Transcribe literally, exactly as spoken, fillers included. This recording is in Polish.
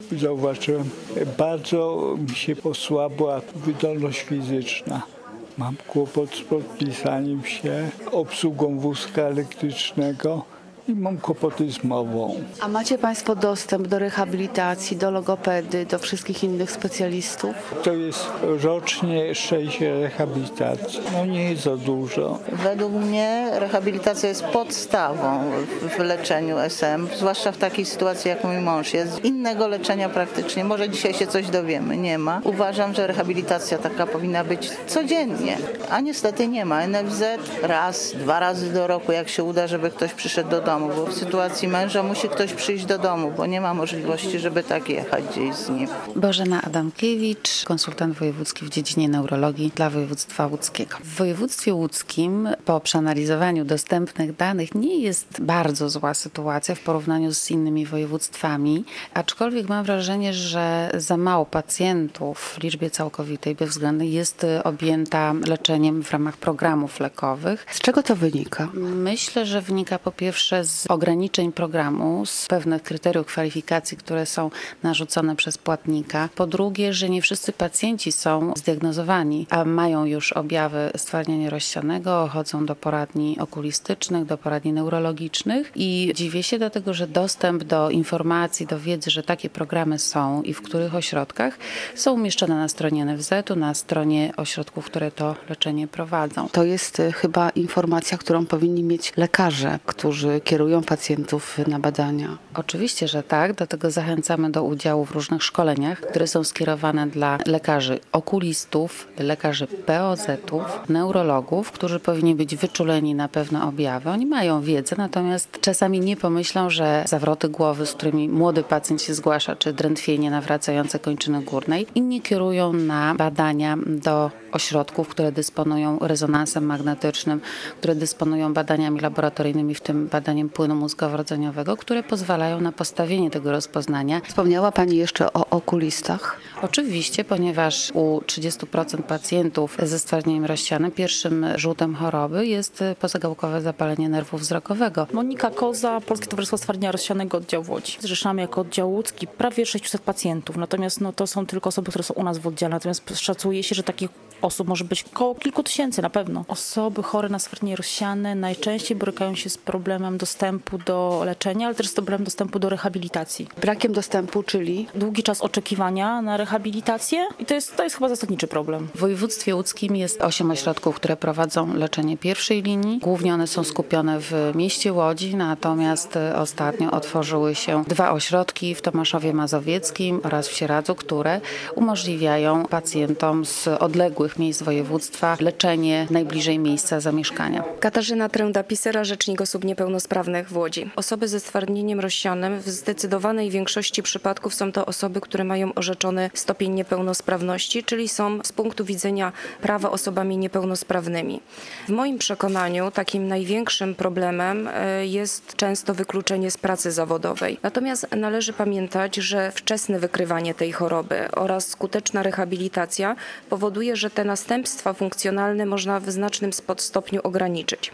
zauważyłem, bardzo mi się osłabła wydolność fizyczna. Mam kłopot z podpisaniem się, obsługą wózka elektrycznego i mam kłopoty z mową. A macie Państwo dostęp do rehabilitacji, do logopedy, do wszystkich innych specjalistów? To jest rocznie sześć rehabilitacji. No nie jest za dużo. Według mnie rehabilitacja jest podstawą w leczeniu S M, zwłaszcza w takiej sytuacji, jak mój mąż jest. Innego leczenia praktycznie, może dzisiaj się coś dowiemy, nie ma. Uważam, że rehabilitacja taka powinna być codziennie, a niestety nie ma. N F Z raz, dwa razy do roku, jak się uda, żeby ktoś przyszedł do domu, bo w sytuacji męża musi ktoś przyjść do domu, bo nie ma możliwości, żeby tak jechać gdzieś z nim. Bożena Adamkiewicz, konsultant wojewódzki w dziedzinie neurologii dla województwa łódzkiego. W województwie łódzkim po przeanalizowaniu dostępnych danych nie jest bardzo zła sytuacja w porównaniu z innymi województwami, aczkolwiek mam wrażenie, że za mało pacjentów w liczbie całkowitej bezwzględnej jest objęta leczeniem w ramach programów lekowych. Z czego to wynika? Myślę, że wynika po pierwsze z ograniczeń programu, z pewnych kryteriów kwalifikacji, które są narzucone przez płatnika. Po drugie, że nie wszyscy pacjenci są zdiagnozowani, a mają już objawy stwardnienia rozsianego, chodzą do poradni okulistycznych, do poradni neurologicznych i dziwię się do tego, że dostęp do informacji, do wiedzy, że takie programy są i w których ośrodkach są umieszczone na stronie N F Z-u, na stronie ośrodków, które to leczenie prowadzą. To jest chyba informacja, którą powinni mieć lekarze, którzy kierują pacjentów na badania. Oczywiście, że tak. Dlatego zachęcamy do udziału w różnych szkoleniach, które są skierowane dla lekarzy okulistów, lekarzy P O Z-ów, neurologów, którzy powinni być wyczuleni na pewne objawy. Oni mają wiedzę, natomiast czasami nie pomyślą, że zawroty głowy, z którymi młody pacjent się zgłasza, czy drętwienie nawracające kończyny górnej, inni kierują na badania do ośrodków, które dysponują rezonansem magnetycznym, które dysponują badaniami laboratoryjnymi, w tym badaniem płynu mózgowo-rdzeniowego, które pozwalają na postawienie tego rozpoznania. Wspomniała Pani jeszcze o okulistach? Oczywiście, ponieważ u trzydziestu procent pacjentów ze stwardnieniem rozsianym pierwszym rzutem choroby jest pozagałkowe zapalenie nerwu wzrokowego. Monika Koza, Polskie Towarzystwo Stwardnienia Rozsianego, oddział w Łodzi. Zrzeszamy jako oddział łódzki prawie sześćset pacjentów, natomiast no, to są tylko osoby, które są u nas w oddziale, natomiast szacuje się, że takich osób może być około kilku tysięcy na pewno. Osoby chore na stwardnienie rozsiane najczęściej borykają się z problemem dostępu do leczenia, ale też z problemem dostępu do rehabilitacji. Brakiem dostępu, czyli? Długi czas oczekiwania na rehabilitację i to jest, to jest chyba zasadniczy problem. W województwie łódzkim jest osiem ośrodków, które prowadzą leczenie pierwszej linii. Głównie one są skupione w mieście Łodzi, natomiast ostatnio otworzyły się dwa ośrodki w Tomaszowie Mazowieckim oraz w Sieradzu, które umożliwiają pacjentom z odległych miejsc województwa leczenie najbliżej miejsca zamieszkania. Katarzyna Tręda-Pisera, rzecznik osób niepełnosprawnych w Łodzi. Osoby ze stwardnieniem rozsianym w zdecydowanej większości przypadków są to osoby, które mają orzeczony stopień niepełnosprawności, czyli są z punktu widzenia prawa osobami niepełnosprawnymi. W moim przekonaniu takim największym problemem jest często wykluczenie z pracy zawodowej. Natomiast należy pamiętać, że wczesne wykrywanie tej choroby oraz skuteczna rehabilitacja powoduje, że te następstwa funkcjonalne można w znacznym stopniu ograniczyć.